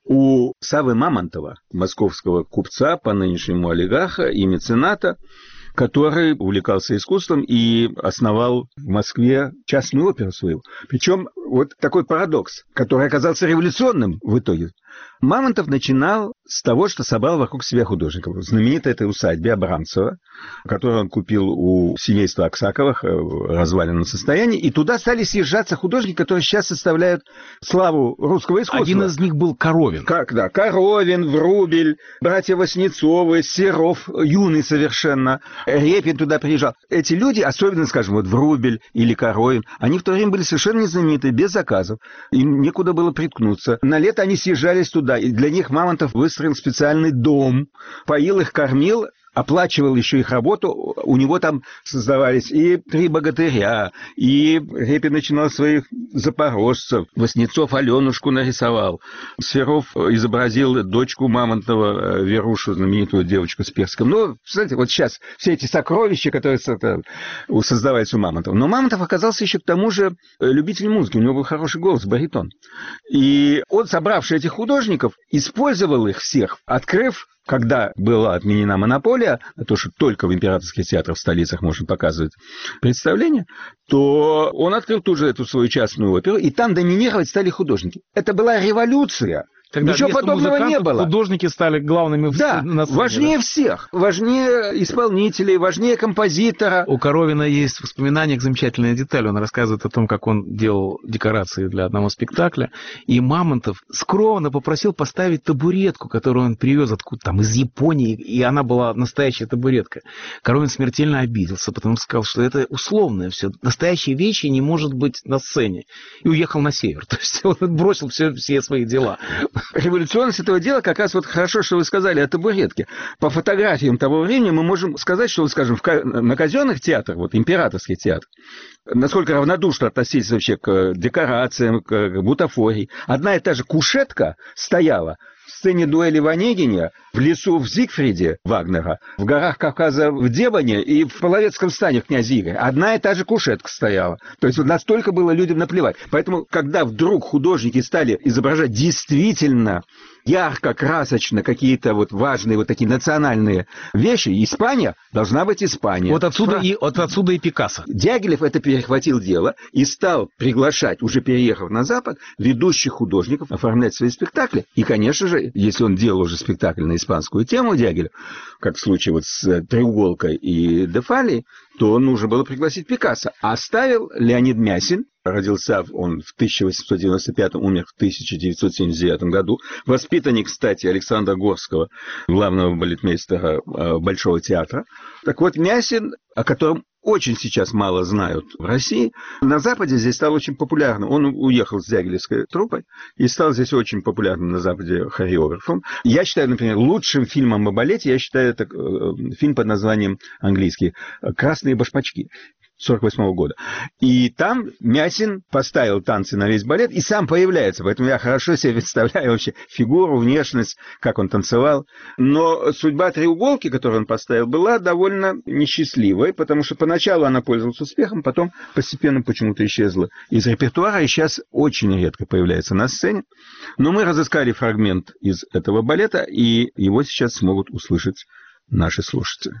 у Саввы Мамонтова, московского купца, по нынешнему олигарха и мецената, который увлекался искусством и основал в Москве частную оперу свою. Причем вот такой парадокс, который оказался революционным в итоге. Мамонтов начинал с того, что собрал вокруг себя художников. В знаменитой этой усадьбе Абрамцева, которую он купил у семейства Аксаковых в разваленном состоянии, и туда стали съезжаться художники, которые сейчас составляют славу русского искусства. Один из них был Коровин. Как, да, Коровин, Врубель, братья Васнецовы, Серов, юный совершенно, Репин туда приезжал. Эти люди, особенно, скажем, вот Врубель или Коровин, они в то время были совершенно незнаменитые, без заказов. Им некуда было приткнуться. На лето они съезжались туда, и для них Мамонтов выстроил специальный дом, поил их, кормил, оплачивал еще их работу. У него там создавались и «Три богатыря», и Репин начинал своих запорожцев. Васнецов Аленушку нарисовал. Серов изобразил дочку Мамонтова, Верушу, знаменитую девочку с перском. Ну, знаете, вот сейчас все эти сокровища, которые создавались у Мамонтова. Но Мамонтов оказался еще к тому же любителем музыки. У него был хороший голос, баритон. И он, собравший этих художников, использовал их всех, открыв, когда была отменена монополия, на то, что только в императорских театрах в столицах можно показывать представления, то он открыл тут же эту свою частную оперу, и там доминировать стали художники. Это была революция. Когда ничего подобного не было. Художники стали главными да, на сцене. Важнее да? всех. Важнее исполнителей, важнее композитора. У Коровина есть в воспоминаниях замечательная деталь. Он рассказывает о том, как он делал декорации для одного спектакля. И Мамонтов скромно попросил поставить табуретку, которую он привез откуда-то там из Японии. И она была настоящая табуретка. Коровин смертельно обиделся, потому что сказал, что это условное все. Настоящие вещи не может быть на сцене. И уехал на север. То есть он бросил все, все свои дела. Революционность этого дела как раз вот хорошо, что вы сказали о табуретке. По фотографиям того времени мы можем сказать, что, скажем, в, на казенных театрах, вот императорский театр, насколько равнодушно относились вообще к декорациям, к бутафории. Одна и та же кушетка стояла в сцене дуэли в Онегине, в лесу в Зигфриде Вагнера, в горах Кавказа в Дебане и в Половецком стане в князе Игоря. Одна и та же кушетка стояла. То есть вот настолько было людям наплевать. Поэтому, когда вдруг художники стали изображать действительно ярко, красочно какие-то вот важные вот такие национальные вещи, Испания должна быть Испания. Вот отсюда, Фра... и, вот отсюда и Пикассо. Дягилев это перехватил дело и стал приглашать, уже переехав на Запад, ведущих художников оформлять свои спектакли. И, конечно же, если он делал уже спектакль на испанскую тему, Дягилев, как в случае вот с «Треуголкой» и «Дефалией», то нужно было пригласить Пикассо. А оставил Леонид Мясин. Родился он в тысяча восемьсот девяносто пятом, умер в тысяча девятьсот семьдесят девятом году. Воспитанник, кстати, Александра Горского, главного балетмейстера Большого театра. Так вот, Мясин, о котором очень сейчас мало знают в России. На Западе здесь стало очень популярно. Он уехал с Дягилевской труппой и стал здесь очень популярным на Западе хореографом. Я считаю, например, лучшим фильмом о балете, я считаю, это фильм под названием английский «Красные башмачки» сорок восьмого года. И там Мясин поставил танцы на весь балет и сам появляется. Поэтому я хорошо себе представляю вообще фигуру, внешность, как он танцевал. Но судьба треуголки, которую он поставил, была довольно несчастливой, потому что поначалу она пользовалась успехом, потом постепенно почему-то исчезла из репертуара и сейчас очень редко появляется на сцене. Но мы разыскали фрагмент из этого балета, и его сейчас смогут услышать наши слушатели.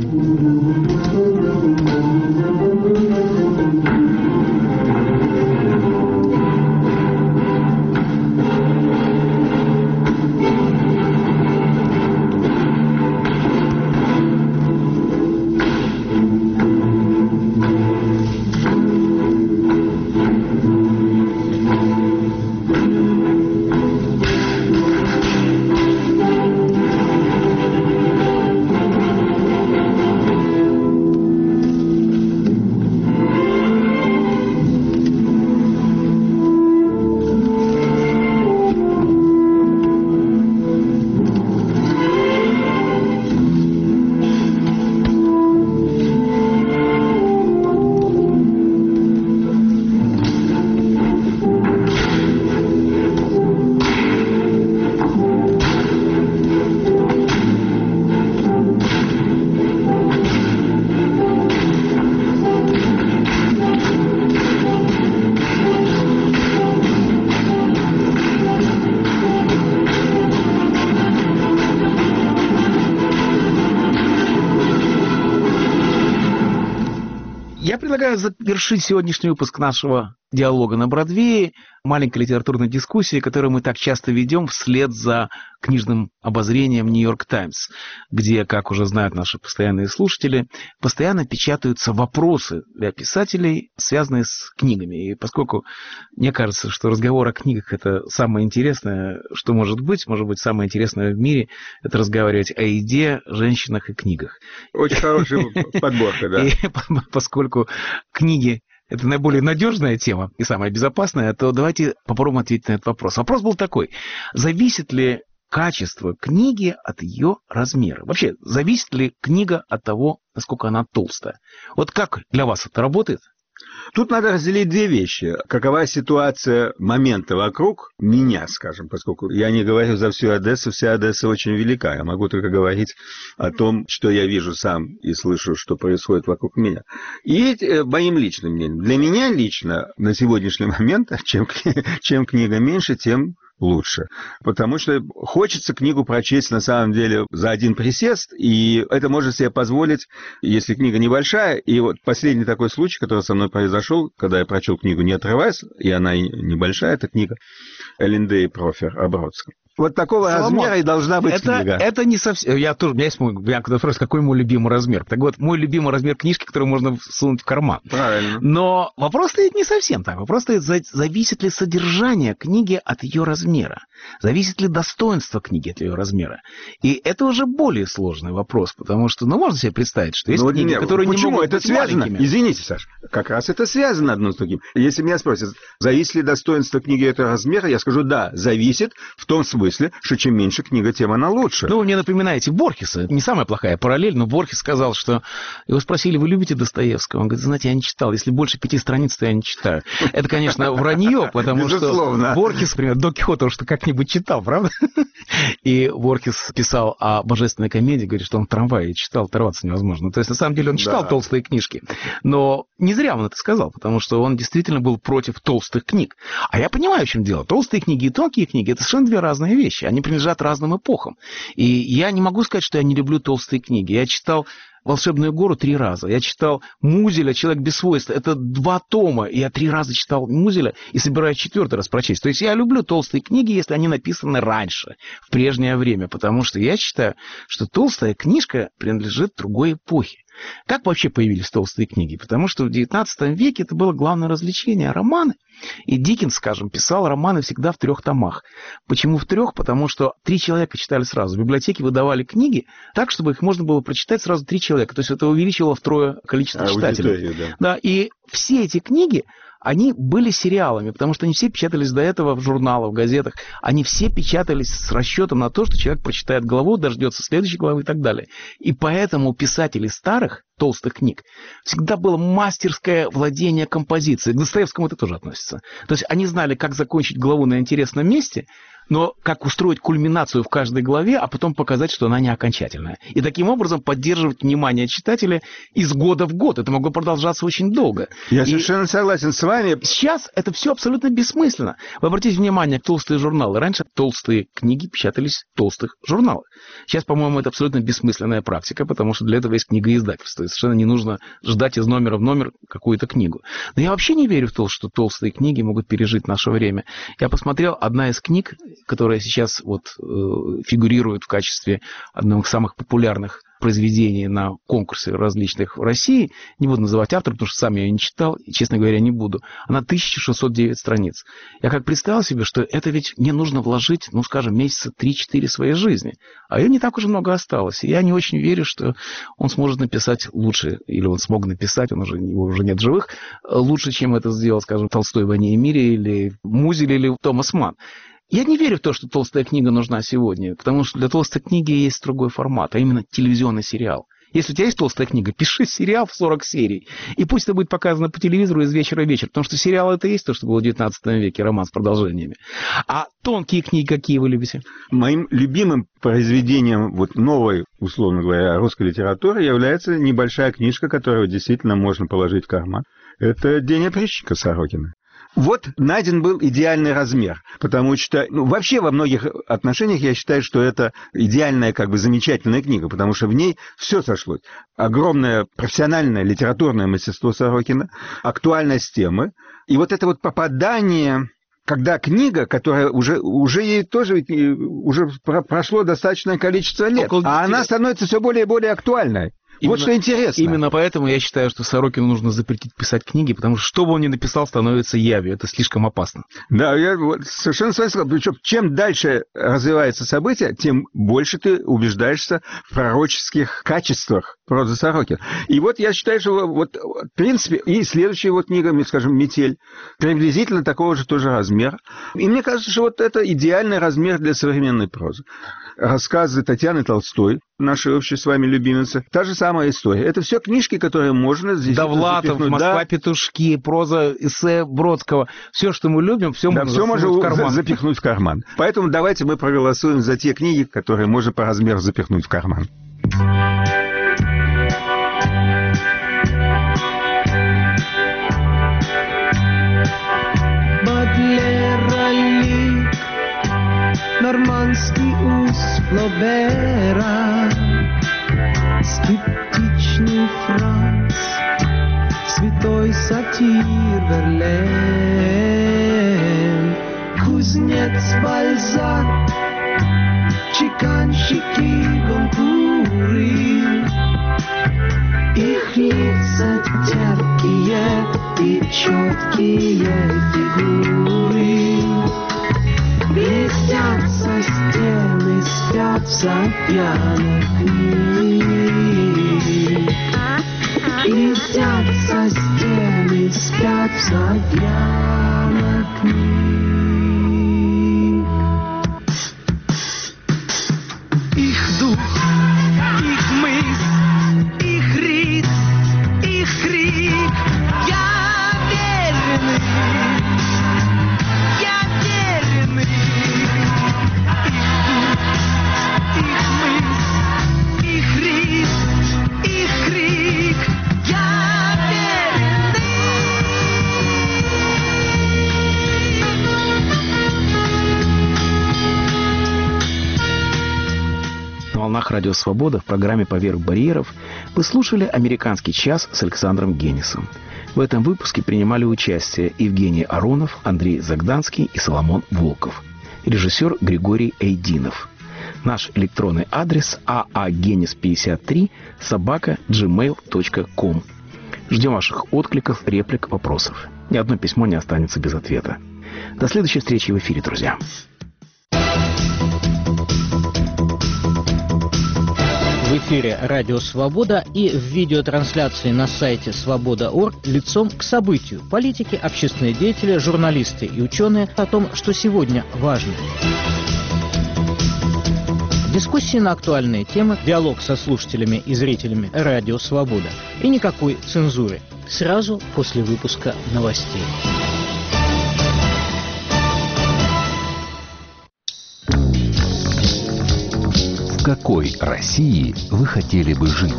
Я предлагаю завершить сегодняшний выпуск нашего диалога на Бродвее маленькой литературной дискуссии, которую мы так часто ведем вслед за книжным обозрением «Нью-Йорк Таймс», где, как уже знают наши постоянные слушатели, постоянно печатаются вопросы для писателей, связанные с книгами. И поскольку мне кажется, что разговор о книгах – это самое интересное, что может быть, может быть, самое интересное в мире – это разговаривать о еде, женщинах и книгах. Очень хорошая подборка, да. И поскольку книги – это наиболее надежная тема и самая безопасная, то давайте попробуем ответить на этот вопрос. Вопрос был такой. Зависит ли качество книги от ее размера? Вообще, зависит ли книга от того, насколько она толстая? Вот как для вас это работает? Тут надо разделить две вещи. Какова ситуация момента вокруг меня, скажем, поскольку я не говорю за всю Одессу, вся Одесса очень велика. Я могу только говорить о том, что я вижу сам и слышу, что происходит вокруг меня. И моим личным мнением. Для меня лично на сегодняшний момент, чем, чем книга меньше, тем лучше. Потому что хочется книгу прочесть на самом деле за один присест, и это может себе позволить, если книга небольшая. И вот последний такой случай, который со мной произошел, когда я прочел книгу «Не отрываясь», и она небольшая, эта книга Элинде и Профер о Бродском. Вот такого Соломон, размера и должна быть это, книга. Это не совсем... Я тоже... У меня есть мой... Я когда вопрос, какой мой любимый размер? Так вот, мой любимый размер книжки, которую можно сунуть в карман. Правильно. Но вопрос стоит не совсем так. Вопрос стоит, зависит ли содержание книги от ее размера? Зависит ли достоинство книги от ее размера? И это уже более сложный вопрос, потому что, ну, можно себе представить, что есть ну, книги, нет, которые почему? не могут это быть связано? маленькими. Извините, Саш, как раз это связано одно с другим. Если меня спросят, зависит ли достоинство книги от ее размера, я скажу, да, зависит в том смысле, что чем меньше книга, тем она лучше. Ну, вы мне напоминаете Борхеса. Это не самая плохая параллель, но Борхес сказал, что... Его спросили, вы любите Достоевского? Он говорит, знаете, я не читал. Если больше пяти страниц, то я не читаю. Это, конечно, вранье, потому что Борхес, например, Дон Кихота уж как-нибудь читал, правда? И Борхес писал о божественной комедии, говорит, что он в трамвае читал, оторваться невозможно. То есть, на самом деле, он читал да. толстые книжки. Но не зря он это сказал, потому что он действительно был против толстых книг. А я понимаю, в чем дело. Толстые книги и тонкие книги – это совершенно две разные вещи. Они принадлежат разным эпохам. И я не могу сказать, что я не люблю толстые книги. Я читал «Волшебную гору» три раза. Я читал Музеля «Человек без свойств». Это два тома. И я три раза читал Музеля и собираюсь четвертый раз прочесть. То есть я люблю толстые книги, если они написаны раньше, в прежнее время. Потому что я считаю, что толстая книжка принадлежит другой эпохе. Как вообще появились толстые книги? Потому что в девятнадцатом веке это было главное развлечение – романы. И Диккенс, скажем, писал романы всегда в трех томах. Почему в трех? Потому что три человека читали сразу. В библиотеке выдавали книги так, чтобы их можно было прочитать сразу три человека. То есть это увеличивало втрое количество читателей. Да. Да, и все эти книги, они были сериалами, потому что они все печатались до этого в журналах, в газетах. Они все печатались с расчетом на то, что человек прочитает главу, дождется следующей главы и так далее. И поэтому у писателей старых, толстых книг всегда было мастерское владение композицией. К Достоевскому это тоже относится. То есть они знали, как закончить главу на интересном месте, но как устроить кульминацию в каждой главе, а потом показать, что она не окончательная. И таким образом поддерживать внимание читателя из года в год. Это могло продолжаться очень долго. Я и совершенно согласен с вами. Сейчас это все абсолютно бессмысленно. Вы обратите внимание, толстые журналы. Раньше толстые книги печатались в толстых журналах. Сейчас, по-моему, это абсолютно бессмысленная практика, потому что для этого есть книгоиздательство. И совершенно не нужно ждать из номера в номер какую-то книгу. Но я вообще не верю в то, что толстые книги могут пережить наше время. Я посмотрел, одна из книг, которая сейчас вот, э, фигурирует в качестве одного из самых популярных произведений на конкурсе различных в России, не буду называть автора, потому что сам я ее не читал, и, честно говоря, не буду, она тысяча шестьсот девять страниц. Я как представил себе, что это ведь мне нужно вложить, ну, скажем, месяца три-четыре своей жизни, а ее не так уж много осталось. И я не очень верю, что он сможет написать лучше, или он смог написать, он уже, его уже нет в живых, лучше, чем это сделал, скажем, Толстой в «Войне и мире» или Музель или Томас Манн. Я не верю в то, что толстая книга нужна сегодня, потому что для толстой книги есть другой формат, а именно телевизионный сериал. Если у тебя есть толстая книга, пиши сериал в сорок серий, и пусть это будет показано по телевизору из вечера в вечер, потому что сериал это и есть то, что было в девятнадцатом веке, роман с продолжениями. А тонкие книги какие вы любите? Моим любимым произведением вот новой, условно говоря, русской литературы является небольшая книжка, которую действительно можно положить в карман. Это «День опричника» Сорокина. Вот найден был идеальный размер, потому что ну, вообще во многих отношениях я считаю, что это идеальная, как бы замечательная книга, потому что в ней все сошлось. Огромное профессиональное литературное мастерство Сорокина, актуальность темы, и вот это вот попадание... Когда книга, которая уже, уже ей тоже уже прошло достаточное количество лет, а она становится все более и более актуальной. Именно, вот что интересно. Именно поэтому я считаю, что Сорокину нужно запретить писать книги, потому что что бы он ни написал, становится явью. Это слишком опасно. Да, я совершенно с вами согласен. Причем, чем дальше развивается событие, тем больше ты убеждаешься в пророческих качествах прозы Сорокина. И вот я считаю, что вот, в принципе, и следующая вот книга, скажем, «Метель», приблизительно такого же тоже размера. И мне кажется, что вот это идеальный размер для современной прозы. Рассказы Татьяны Толстой, нашей общей с вами любимицы, та же самая история. Это все книжки, которые можно здесь Довлатов, запихнуть. Москва, да. Петушки, проза, эссе Бродского. Все, что мы любим, все да, можно все можно в карман. запихнуть в карман. Поэтому давайте мы проголосуем за те книги, которые можно по размеру запихнуть в карман. Нормандский ус Флобера, скептичный Франц, святой сатир Верлен, кузнец Бальзак, чеканщики Гонкуры, их лица терпкие и четкие фигуры. Блестят со стены, спят за пьяных книг. Блестят со стены, спят за пьяных книг. Их дух, их мысль, их ритм, их крик. Я верный. На волнах Радио Свобода в программе «Поверх барьеров» вы слушали «Американский час» с Александром Генисом. В этом выпуске принимали участие Евгений Аронов, Андрей Загданский и Соломон Волков. Режиссер Григорий Эйдинов. Наш электронный адрес а а генис пятьдесят три собака джимейл точка ком. Ждем ваших откликов, реплик, вопросов. Ни одно письмо не останется без ответа. До следующей встречи в эфире, друзья. В эфире «Радио Свобода» и в видеотрансляции на сайте свобода точка орг лицом к событию. Политики, общественные деятели, журналисты и ученые о том, что сегодня важно. Дискуссии на актуальные темы, диалог со слушателями и зрителями «Радио Свобода». И никакой цензуры. Сразу после выпуска новостей. В какой России вы хотели бы жить?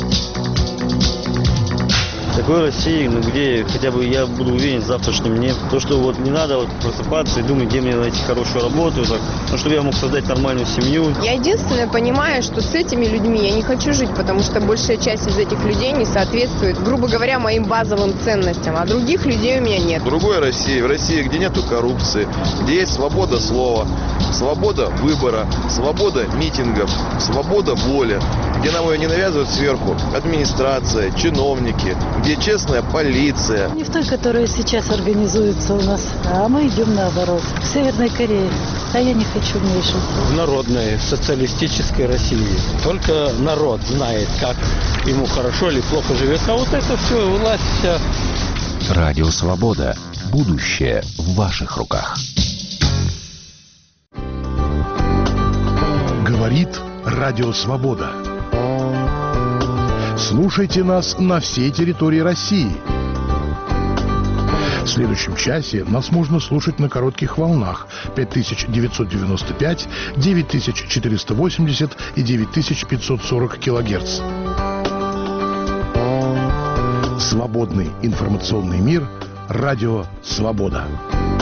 В такой России, ну, где хотя бы я буду уверен в завтрашнем дне. То, что вот не надо вот просыпаться и думать, где мне найти хорошую работу, так, ну, чтобы я мог создать нормальную семью. Я единственное понимаю, что с этими людьми я не хочу жить, потому что большая часть из этих людей не соответствует, грубо говоря, моим базовым ценностям, а других людей у меня нет. В другой России, в России, где нету коррупции, где есть свобода слова, свобода выбора, свобода митингов, свобода воли, где нам ее не навязывают сверху администрация, чиновники, где честная полиция. Не в той, которая сейчас организуется у нас, а мы идем наоборот, к Северной Корее. А я не хочу в ней жить. В народной, социалистической России. Только народ знает, как ему хорошо или плохо живет. А вот это все, власть вся. Радио Свобода. Будущее в ваших руках. Говорит Радио Свобода. Слушайте нас на всей территории России. В следующем часе нас можно слушать на коротких волнах пять тысяч девятьсот девяносто пять, девять тысяч четыреста восемьдесят и девять тысяч пятьсот сорок килогерц. Свободный информационный мир. Радио Свобода.